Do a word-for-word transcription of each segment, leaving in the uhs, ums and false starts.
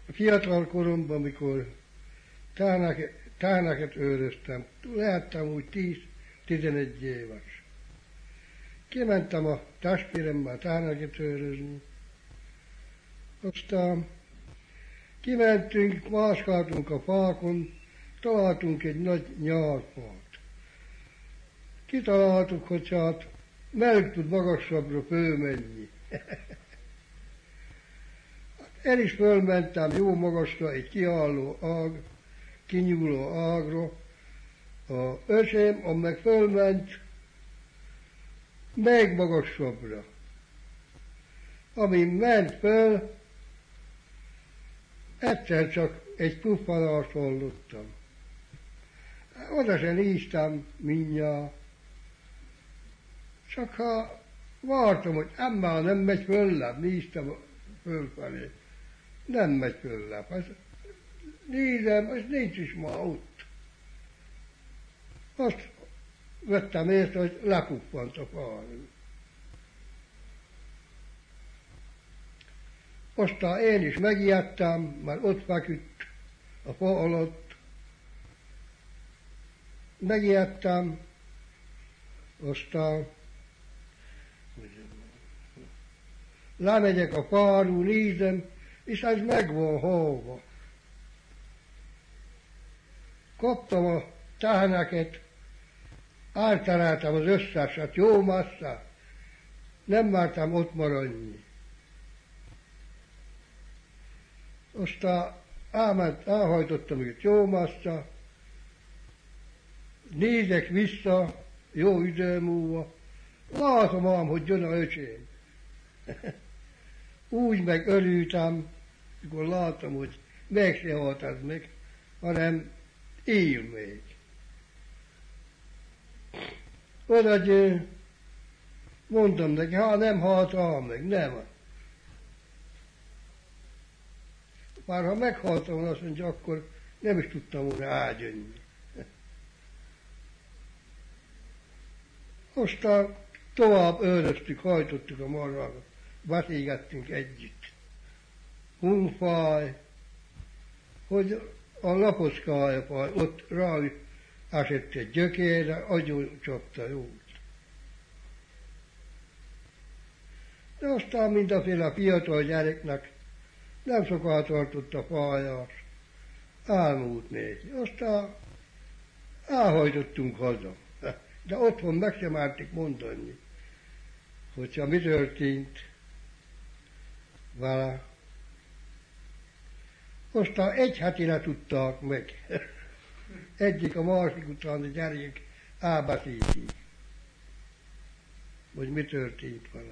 fiatal koromban, amikor tárnáket őröztem, lehettem úgy tíz-tizenegy éves. Kimentem a testvéremmel tárnáket őrözni, aztán kimentünk, mászkáltunk a fákon, találtunk egy nagy nyálfát. Kitaláltuk, hogy hát melyik tud magasabbra fölmenni. El is fölmentem jó magasra, egy kiálló ág, kinyúló ágra. A öcsém, amely fölment még magasabbra. Ami ment föl, egyszer csak egy puffanást hallottam. Oda se néztem mindjárt. Csak ha vártam, hogy emmel nem megy föllebb, néztem fölfelé. Nem megy föllebb. Hát nézem, az nincs is ma ott. Azt vettem észre, hogy lepuffant a fáról. Aztán én is megijedtem, mert ott feküdt a fa alatt. Megijedtem, aztán lemegyek a fáról, nézem, és ez meg van halva. Kaptam a teheneket, eltereltem az összeset, jó messze, nem mertem ott maradni. Aztán elment, elhajtottam őt jó messze, nézek vissza, jó idő múlva, látom ám, hogy jön a öcsém. Úgy meg örültem, mikor láttam, hogy meg se halt ez meg, hanem él még. Oda mondtam neki, ha nem halt el meg, nem. Már ha meghaltam volna, azt mondja, akkor nem is tudtam volna ágyönni. Aztán tovább őröztük, hajtottuk a marhákat, beszélgettünk együtt. Hunfáj, hogy a lapockája fáj, ott rá esett egy gyökérre, agyon csapta jót. De aztán mindenféle fiatal gyereknek nem soká tartott a fájás, elmúlt néki. Aztán elhajtottunk haza. De otthon meg sem merték mondani, hogyha mi történt vele. Aztán egy hetire tudták meg. Egyik a másik után a gyerek elbeszélti, hogy mi történt vele.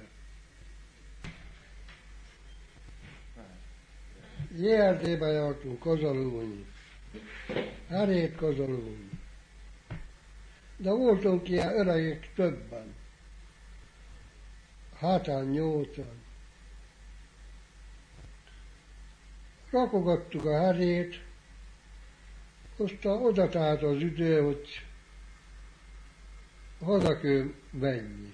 jé er dé-ben jártunk kazalulni, herét kazalulni. De voltunk ilyen öregek többen, hatan, nyolcan. Rakogattuk a herét, aztán oda tált az idő, hogy haza kell menni.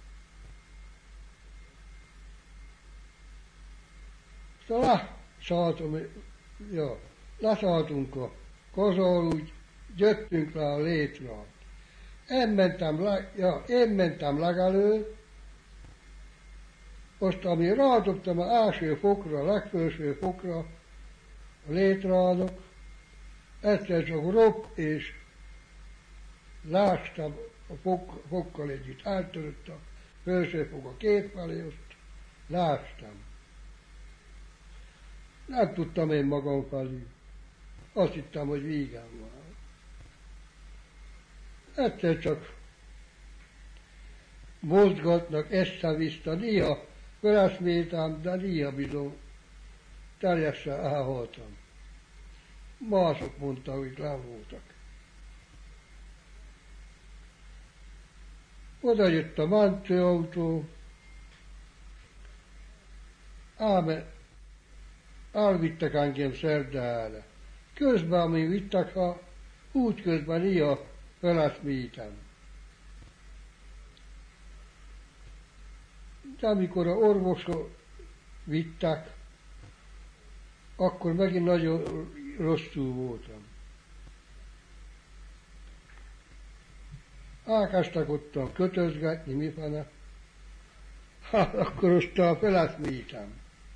Aztán leszálltunk, ja, leszálltunk a kazal, úgy jöttünk le a létrát. Én mentem, leg, ja, én mentem legelő, azt, ami rádobtam az első fokra, a legfelső fokra, a létrádok, egyszer csak ropp, és lástam a fok, fokkal együtt, eltörött a felső fok a két felé, azt lástam. Nem tudtam én magam felül. Azt hittem, hogy végem van. Egyszer csak mozgatnak, össze-vissza, néha feleszméltem, de néha bizony teljesen elhaltam. Mások mondták, hogy le voltak. Oda jött a mentőautó, ám elvittek engem Szerdahelye. Közben, amíg vittek, ha úgy közben néha feleszméltem. De amikor a orvosok vittek, akkor megint nagyon rosszul voltam. Elkezdtek ottan kötözgetni, mifene. Hát akkor aztán feleszméltem.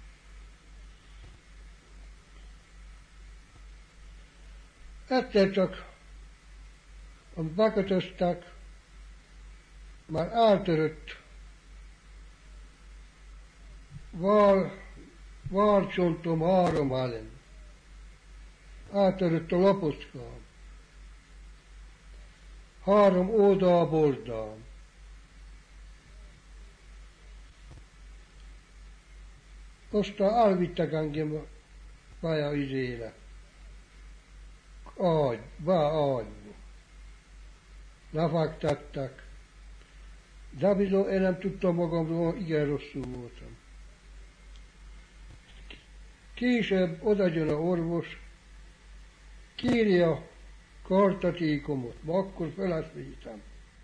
Egyszer csak, amit bekötöztek, már eltörött val, válcsontom három ellen. Eltörött a lapockám. Három oldal bozdám. Aztán elvittek engem a pálya izére. Ágy, bá ágyba. Lefektettek. De bizony én nem tudtam magamról, igen rosszul voltam. Később oda jön a orvos, kírja kartatékomot, ma akkor feleszméltem.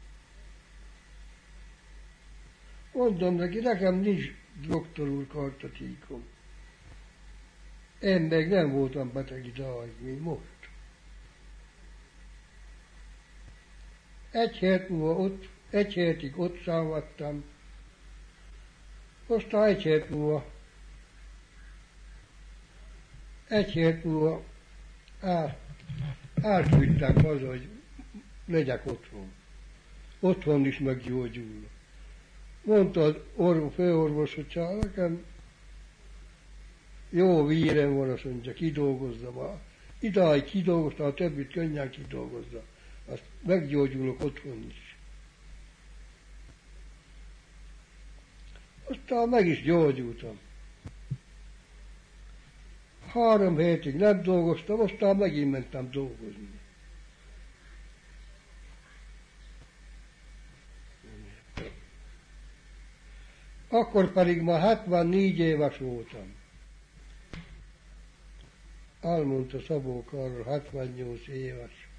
Mondom neki, nekem nincs doktor úr kartatékom. Én még nem voltam beteg idáig, mint most. Egy hét múlva ott, egy hétig ott szenvedtem, aztán egy hét múlva, egy hét múlva el, elküldtek haza, hogy legyek otthon. Otthon is meggyógyulnak. Mondta az orvos, főorvos, hogy ha nekem jó vírem van, azt mondja, kidolgozza már. Idáig kidolgozta, a többit könnyen kidolgozza. Azt meggyógyulok otthon is. Aztán meg is gyógyultam. Három hétig nem dolgoztam, aztán megint mentem dolgozni. Akkor pedig már hetvennégy éves voltam. Elmondta Szabó Karol, hetvennyolc éves.